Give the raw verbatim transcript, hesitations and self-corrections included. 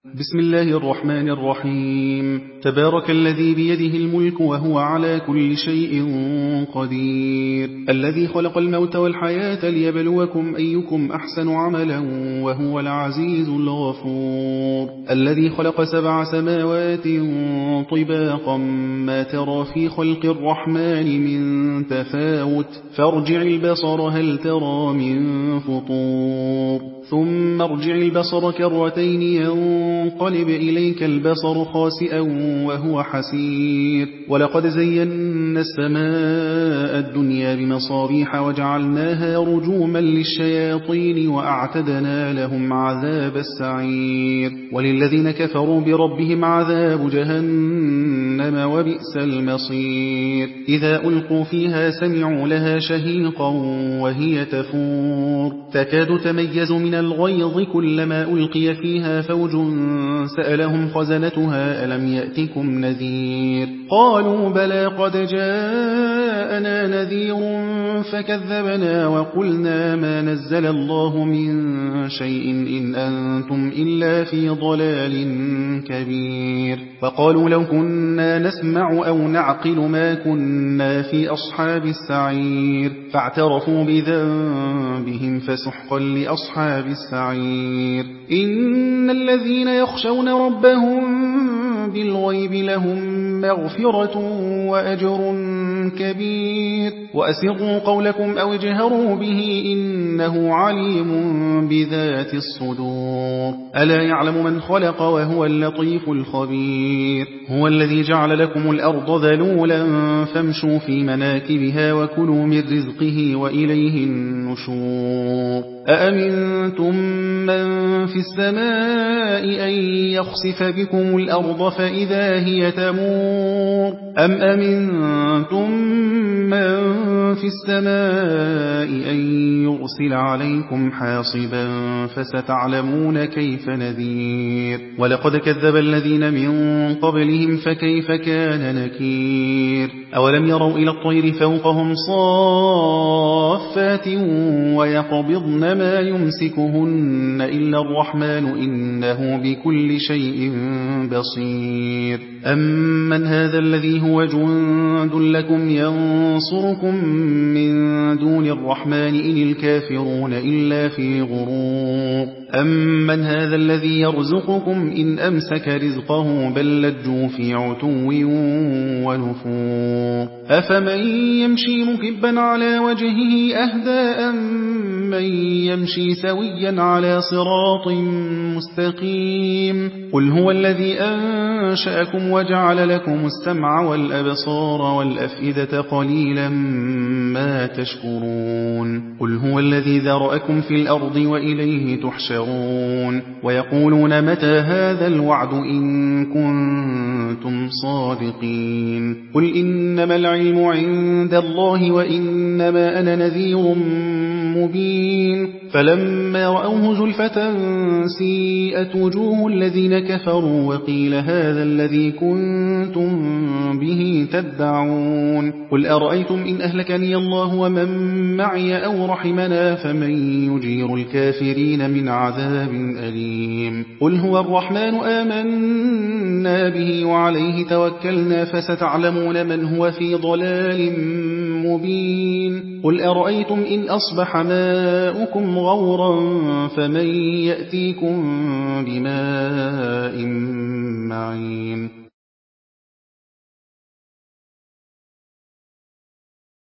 بسم الله الرحمن الرحيم. تبارك الذي بيده الملك وهو على كل شيء قدير، الذي خلق الموت والحياة ليبلوكم أيكم أحسن عملا وهو العزيز الغفور، الذي خلق سبع سماوات طباقا ما ترى في خلق الرحمن من تفاوت فارجع البصر هل ترى من فطور ثم ارجع البصر كرتين ينقلب إليك البصر خاسئا وهو حسير، ولقد زينا السماء الدنيا بمصابيح وجعلناها رجوما للشياطين وأعتدنا لهم عذاب السعير، وللذين كفروا بربهم عذاب جهنم وبئس المصير. إذا ألقوا فيها سمعوا لها شهيقا وهي تفور تكاد تميز من الغيظ كلما ألقي فيها فوج سألهم خزنتها ألم يأتكم نذير قالوا بلى قد جاءنا نذير فكذبنا وقلنا ما نزل الله من شيء إن أنتم إلا في ضلال كبير. وقالوا لو كنا نسمع أو نعقل ما كنا في أصحاب السعير فاعترفوا بذنبهم فسحقا لأصحاب السعير. إن الذين يخشون ربهم بالغيب لهم مغفرة وأجر كبير. وأسروا قولكم أو اجهروا به إنه عليم بذات الصدور. ألا يعلم من خلق وهو اللطيف الخبير. هو الذي جعل لكم الأرض ذلولا فامشوا في مناكبها وكلوا من رزقه وإليه النشور. أأمنتم من في السماء أن يخسف بكم الأرض فإذا هي تمور أم أمنتم من في السماء أن يرسل عليكم حاصبا فستعلمون كيف نذير. ولقد كذب الذين من قبلهم فكيف كان نكير. أولم يروا إلى الطير فوقهم صافات ويقبضن ما يمسكهن إلا الرحمن إنه بكل شيء بصير. أمن هذا الذي هو جند لكم ينصركم من دون الرحمن إن الكافرون إلا في غرور. أمن هذا الذي يرزقكم إن أمسك رزقه بل لجوا في عتو ونفور. أفمن يمشي مكبا على وجهه أهدى أمن يمشي سويا على صراط مستقيم. قل هو الذي أنشأكم وجعل لكم السمع والأبصار والأفئدة قليلا ما تشكرون. قل هو الذي ذرأكم في الأرض وإليه تحشرون. ويقولون متى هذا الوعد إن كنتم صادقين. قل إنما العلم عند الله وإنما أنا نذير مبين. فلما رأوه زلفة سيئت وجوه الذين كفروا وقيل هذا الذي كنتم به تدعون. قل أرأيتم إن أهلكني الله ومن معي أو رحمنا فمن يجير الكافرين من عذاب أليم. قل هو الرحمن آمنا به وعليه توكلنا فستعلمون من هو في ضلال مبين. قل أرأيتم إن أصبح ماؤكم غورا فمن يأتيكم بماء